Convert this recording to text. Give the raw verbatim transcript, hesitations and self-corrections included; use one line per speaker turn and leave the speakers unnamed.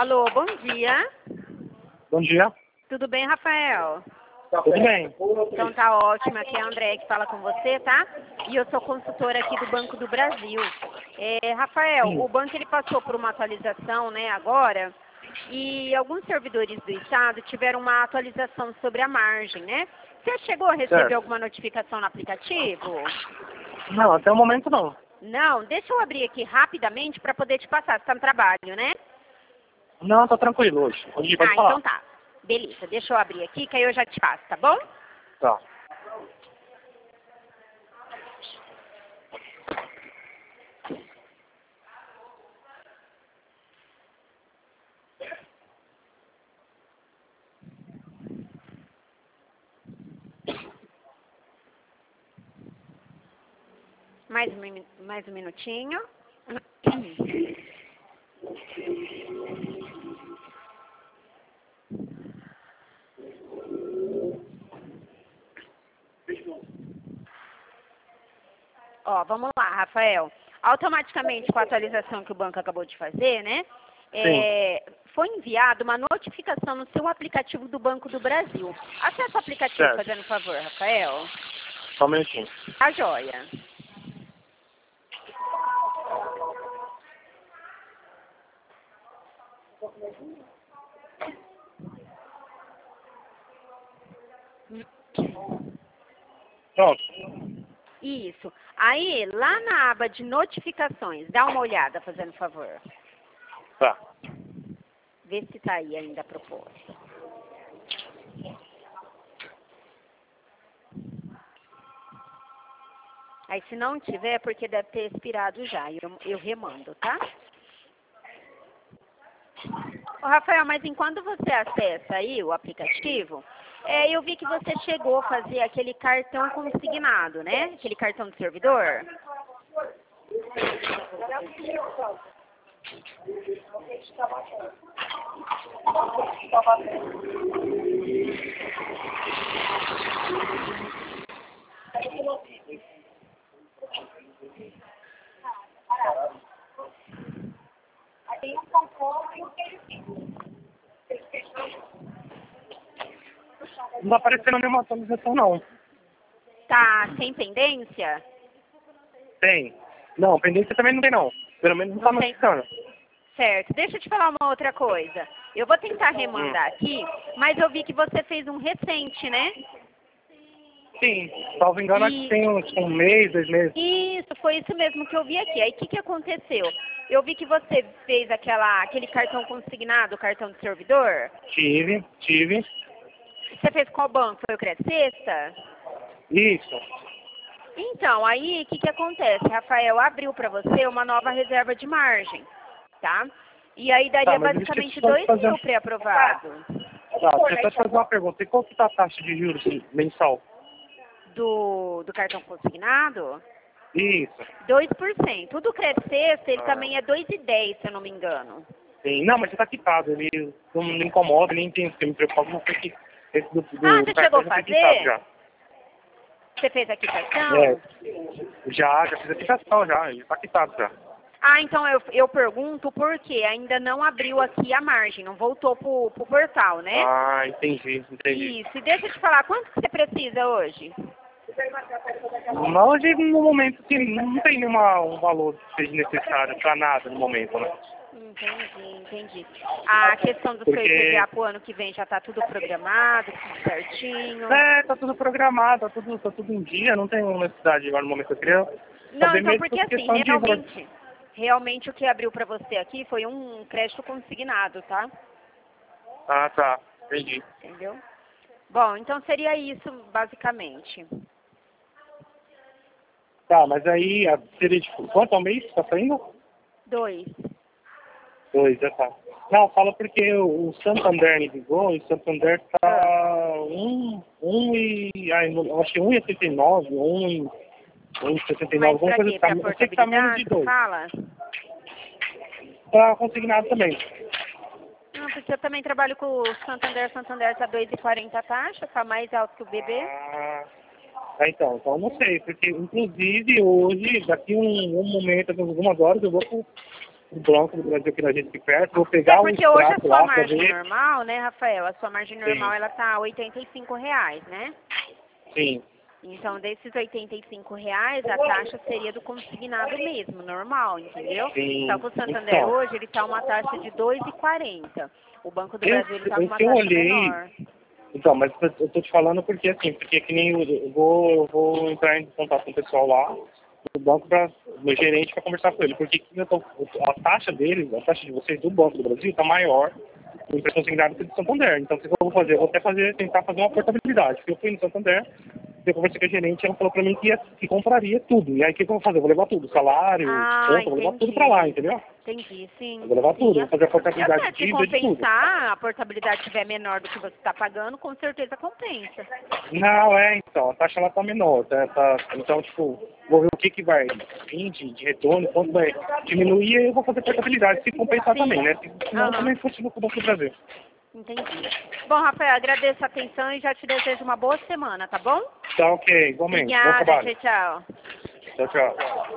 Alô, bom dia.
Bom dia.
Tudo bem, Rafael?
Tudo bem.
Então tá ótimo, aqui é a Andréia que fala com você, tá? E eu sou consultora aqui do Banco do Brasil. É, Rafael,
Sim.
o banco ele passou por uma atualização, né, agora, e alguns servidores do Estado tiveram uma atualização sobre a margem, né? Você chegou a receber
Certo.
alguma notificação no aplicativo?
Não, até o momento não.
Não? Deixa eu abrir aqui rapidamente para poder te passar. Você está no trabalho, né?
Não, tá tranquilo hoje. Hoje pode
Ah,
falar.
então tá. Beleza, deixa eu abrir aqui que aí eu já te passo, tá bom?
Tá.
Mais um, minu- mais um minutinho. Ó, vamos lá, Rafael. Automaticamente, com a atualização que o banco acabou de fazer, né?
Sim.
é, foi enviada uma notificação no seu aplicativo do Banco do Brasil. Acesse o aplicativo,
Certo.
fazendo um favor, Rafael.
Só um minutinho.
Tá joia.
Pronto.
Isso. Aí, lá na aba de notificações, dá uma olhada, fazendo um favor.
Tá.
Vê se tá aí ainda a proposta. Aí, se não tiver, é porque deve ter expirado já. Eu, eu remando, tá? Ô, Rafael, mas enquanto você acessa aí o aplicativo, é, eu vi que você chegou a fazer aquele cartão consignado, né? Aquele cartão do servidor.
Não tá aparecendo nenhuma atualização, não.
Tá sem pendência?
Tem. Não, pendência também não tem, não. Pelo menos não tá
Não tem.
notificando.
Certo. Deixa eu te falar uma outra coisa. Eu vou tentar remandar aqui, mas eu vi que você fez um recente, né?
Sim. Salvo engano, acho
E-
que tem uns um mês, dois meses.
Isso, foi isso mesmo que eu vi aqui. Aí o que, que aconteceu? Eu vi que você fez aquela, aquele cartão consignado, cartão de servidor.
Tive, tive.
Você fez qual banco? Foi o Credit Sexta?
Isso.
Então, aí o que, que acontece? Rafael abriu para você uma nova reserva de margem, tá? E aí daria
Tá, mas deixa eu
basicamente
só
dois
fazer-
mil pré-aprovados
Tá, deixa eu só te fazer uma pergunta. E qual que tá a taxa de juros mensal?
do, do cartão consignado.
Isso.
dois por cento. O do Credit Sexta, ele
Ah.
também é dois vírgula dez, se eu não me engano.
Sim. Não, mas já tá quitado. Ele não me incomoda, nem tem que me preocupa, não sei que esse do, do
Ah,
do
você
cartão
chegou a
já foi
fazer?
quitado já.
Você fez aqui cartão?
É. Já, já fiz a quitação já, já tá quitado já.
Ah, então eu, eu pergunto por quê? Ainda não abriu aqui a margem, não voltou pro, pro portal, né?
Ah, entendi, entendi.
Isso. E deixa eu te falar, quanto que você precisa hoje?
Mas hoje, no momento, assim, não tem nenhuma, um valor que seja necessário pra nada no momento, né?
Entendi, entendi. A questão do seu
Porque-
I P V A pro ano que vem já tá tudo programado, tudo certinho?
É, tá tudo programado, tá tudo, tá tudo em dia, não tem necessidade agora no momento. Eu queria
Não,
saber
então
mesmo
porque
por
assim,
questão de...
realmente, realmente o que abriu pra você aqui foi um crédito consignado, tá?
Ah, tá, entendi.
Entendeu? Bom, então seria isso, basicamente.
Tá, mas aí a- seria de quanto ao mês tá saindo?
Dois.
Dois, já tá. Não, fala porque o o Santander me ligou e o Santander tá um, um e. Ai, não- eu acho que um e setenta e nove, um e. um e sessenta e nove,
Mas
alguma
pra
coisa
quê?
assim.
Pra
Eu sei que tá menos de
portabilidade,
dois.
fala?
Tá consignado também.
Não, porque eu também trabalho com o Santander, Santander tá dois e quarenta a taxa, tá mais alto que o B B.
Ah, é, então, então eu não sei, porque inclusive hoje, daqui um, um momento, daqui algumas horas, eu vou pro, do Banco do Brasil aqui na gente aqui perto, vou pegar
É
o
porque hoje a
extrato
sua
lá pra
margem
ver.
normal, né, Rafael? A sua margem normal,
Sim.
ela tá oitenta e cinco reais, né?
Sim.
Então, desses oitenta e cinco reais, a taxa seria do consignado mesmo, normal, entendeu?
Sim.
Só que o Santander
Então,
hoje, ele tá uma taxa de dois e quarenta. O Banco do
eu,
Brasil, ele tá com uma
eu
taxa
olhei.
menor.
Então, mas eu eu tô te falando porque assim, porque que nem eu, eu vou, eu vou entrar em contato com o pessoal lá do banco para meu gerente para conversar com ele, porque que eu tô, a taxa deles, a taxa de vocês do Banco do Brasil está maior do que a consignada do Santander. Então, o que eu vou fazer? Eu vou até fazer, tentar fazer uma portabilidade, porque eu fui no Santander, eu conversei com a gerente, ela falou para mim que, ia, que compraria tudo. E aí, o que, que eu vou fazer? Eu vou levar tudo, salário,
Ah,
conta, vou levar tudo para lá, entendeu?
entendi, sim.
Eu vou levar tudo,
Sim,
vou fazer a
eu
portabilidade
sei,
de
se
dívida de tudo.
compensar, a portabilidade estiver menor do que você está pagando, com certeza compensa.
Não, é, então, a taxa ela tá menor, tá, tá, então, tipo, vou ver o que que vai vir de, de retorno, quanto vai diminuir, e eu vou fazer portabilidade, se compensar
Sim.
também, né? Senão
Aham.
também continua com o Banco do Brasil.
Entendi. Bom, Rafael, agradeço a atenção e já te desejo uma boa semana, tá bom?
Tá ok, igualmente, bom
Obrigada,
trabalho.
tchau, tchau.
Tchau, tchau.